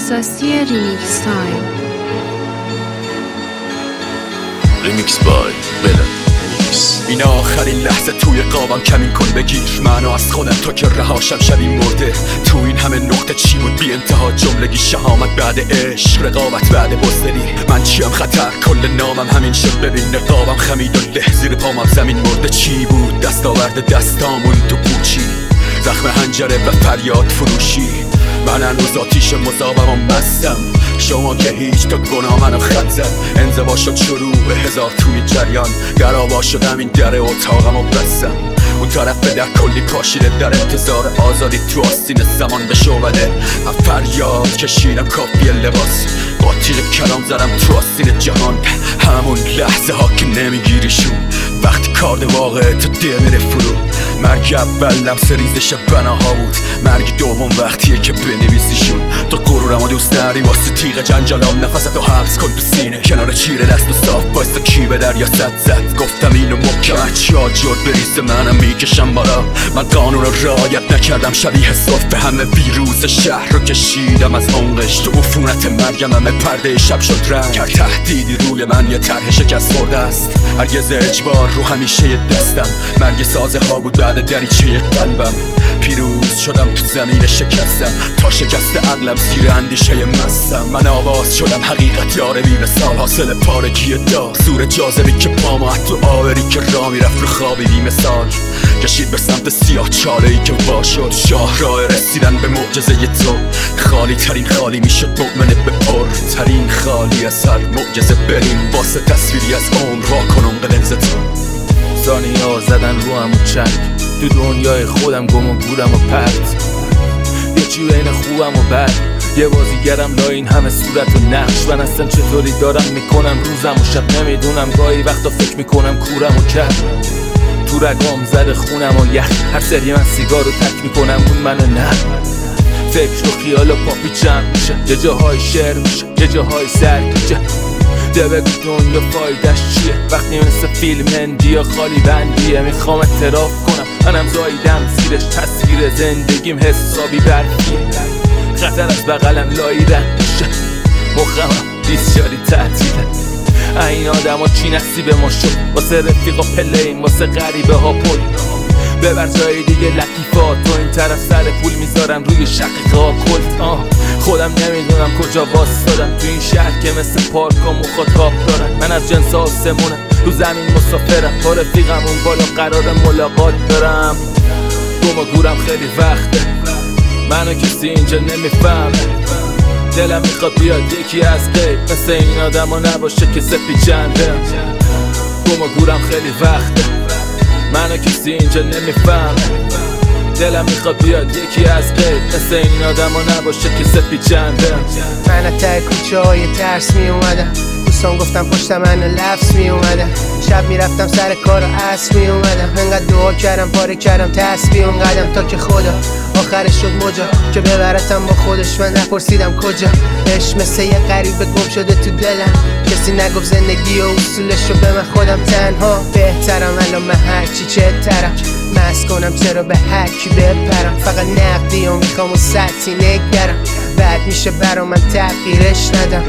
اختصاصی ریمیکس تایم. ریمیکس بای بلند. این آخرین لحظه توی قابم کمین کن بگیر منو از خودم تا که رهاشم شبیه مرده. تو این همه نقطه چی بود بی انتها جملگی شهامت بعد عشق رقابت بعد بزدلی. من چیم خطر کل نامم همین شد ببین نقابم خمید و له زیر پامم زمین مرده. چی بود دستاورد دستامون تو پوچی زخم حنجره و فریاد فروشی. من هنوز آتیش مذابم و مستم شما که هیچ تا گناه منو خط زد. انزوا شد شروع به هزار توی جریان گرابا شدم این در اتاقم و بستم. اون طرف به در کلی پاشیده در انتظار آزادی تو آستین زمان به شعبده. فریاد کشیدم کافیه لباس با تیغ کلام زدم تو آستین جهان. همون لحظه ها که نمیگیریشون وقتی کارد واقع تو دل میره فرو. مرگ اول لمس ریزش بناها بود، مرگ دوم وقتیه که بنویسیشون. تو غرورم و دوست داری واسه تیغ جنجالام نفستو حبس کن تو سینه کنار چیره دست و صاف بایستا کی به دریا زد. گفتم اینو محکم چی ها جور بریزه منم میکشم بالا. من قانون رو رعایت نکردم شبیه صف به همه ویروس شهر رو کشیدم از عمقش. تو عفونت مرگم همه پرده شب شد رنگ کرد تهدیدی روی من یه طرح شکست خورده است. هرگز اجبار رو همیشه دستم مرگ سازه ها بود بعد دریچه قلبم. پیروز شدم تو زمین شکستم تا شکست عقلم زیر اندیشه مستم. من آواز شدم حقیقت یاره بی مثال حاصل پارگی دا سور جاذبی که پامو تو آوری که را میرفت رو خوابی بی مثال کشید به سمت سیاه چاله ای که وا شد. شاه راه رسیدن به معجزه تو خالی ترین خالی میشد مؤمنه به پر ترین خالی از هر معجزه. بریم واسه تصویری از عمر وا کنم قلنز تو. ثانیه ها زدن رو هم و چنگ تو دنیای خودم گم و گورم و پرت. یه چی بین خوبم و بد یه بازیگرم لا این همه صورت و نقش. من اصلا چطوری دارم میکنم روزم و شب نمیدونم گاهی وقتا فکر میکنم کورم و کرد. تو رگام زده خونم و یخ هر سری من سیگار رو تک میکنم اون منو نه. فکر و خیال و پاپیچم میشه یه جاهای شعر میشه یه جاهای سرگیجه. ده بگو دنیا فایدش چیه وقتی مثل فیلم هندی یا خالی بندیه. میخوام اعتراف کنم منم زاییدم زیرش تصویر زندگیم حسابی برفیه. خطر از بغلم لایی رد میشه مخمم بیسیاری تعطیله. این آدم ها چی نصیب ما شد واسه رفیقا پلین واسه غریبه ها پل. ببر جای دیگه لطیفات و این طرف سر پول میذارن روی شقیقه ها کلت. خودم نمیدونم کجا واسدادم تو این شهر که مثل پارک ها مخاطاب دارن. من از جنس آسمونم رو زمین مسافرم با رفیقم اون بالا قرار ملاقات دارم. گم و گورم خیلی وقته منو کسی اینجا نمیفهمه. دلم میخواد بیاد یکی از غیب مثل این آدم ها نباشه که سپیچنده. گم و گورم خیلی وقته منو کسی اینجا نمیفهمه. دلم میخواد بیاد یکی از غیب مثل این آدم ها نباشه که سپیچنده. من از ته کوچه های ترس می اومدم دوستان گفتم پشت من لفظ می اومدم. شب میرفتم سر کار و عصر می اومدم. انقدر دعا کردم پاره کردم تسبیح اون قدم تا که خدا آخرش شد مجا که ببرتم با خودش. من نپرسیدم کجا عشق مثل یه غریبه گم شده تو دلم. کسی نگفت زندگی و اصولش رو به من خودم تنها بهترم. الان من هرچی چهترم مست کنم چرا به هر کی بپرم. فقط نقدی و میخوام و سطحی نگرم بعد میشه برا من تغییرش ندم.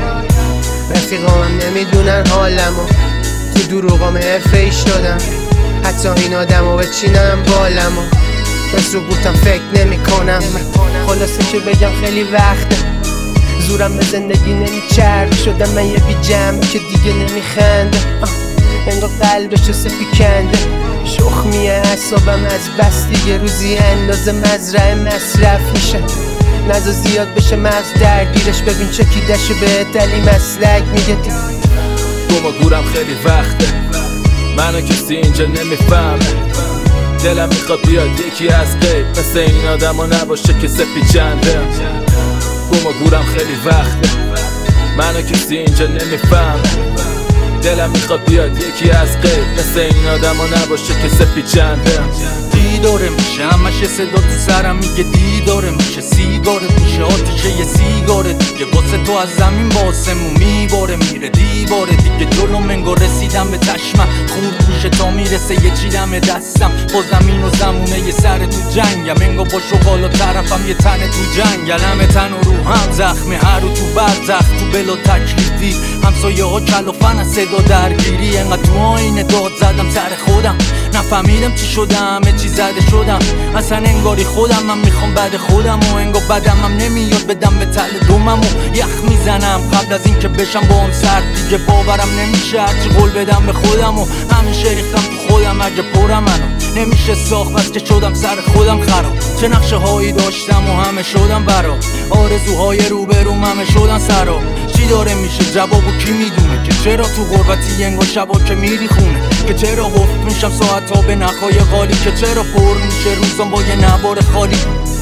رفیقامم نمیدونن حالمو تو دروغام حرفه‌ای شدم. حتی این آدمو بچینم بالمو به سقوطم فکر نمی کنم. خلاصه که بگم خیلی وقته زورم به زندگی نمیچرد. شدم من یه بی جمع که دیگه نمیخنده. انگار قلبشو سپیکنده شخمیه اعصابم از بس دیگه روزی اندازه مزرعه مصرف میشه. نزا زیاد بشه مغز درگیرش ببین چکیدشو به دلی مسلک میگه. گم و گورم خیلی وقته منو کسی اینجا نمیفهمه. دلم میخواد بیاد یکی از غیب مثل این آدم ها نباشه که سپیچنده. گم و گورم خیلی وقته منو کسی اینجا نمیفهمه. دلم میخواد بیاد یکی از غیب مثل این آدم ها نباشه که سپیچنده. داره میشه همش صدا تو سرم میگه دیداره میشه سیگارت میشه آتیشه یه سیگاره دیگه واسه تو از زمین با آسمون میباره میره دیواره دیگه جلو منگو رسیدم به چشمم خورد میشه تا میرسه یه چیدم دستم با زمین و زمونه یه سر تو جنگم انگو با شغال و طرفم یه تن تو جنگل همه تن و روحم زخمه هر رو تو برزخ تو بلا تکلیفی همسایه ها کلافن از صدا درگیری انقدر تو آینه داد زدم سر خودم نفهمیدم چی شدم چی زده شدم اصلا انگاری خودم من میخوام بعد خودم و انگار بدم هم نمیاد بدم به تل دومم و یخ میزنم قبل از این که بشم با هم سرد دیگه باورم نمیشه هرچی قول بدم به خودم و همیشه ریختم تو خودم اگه پرم منو نمیشه ساخت بس که شدم سر خودم خراب چه نقشه هایی داشتم و همه شدم برا آرزوهای روبروم همه شدن سرا چی داره میشه جوابو کی میدونه که چرا تو غربتی انگار شبا که میری خونه که چرا حفت میشم ساعت ها به نخای غالی که چرا پر میشه روزم با یه نوار خالی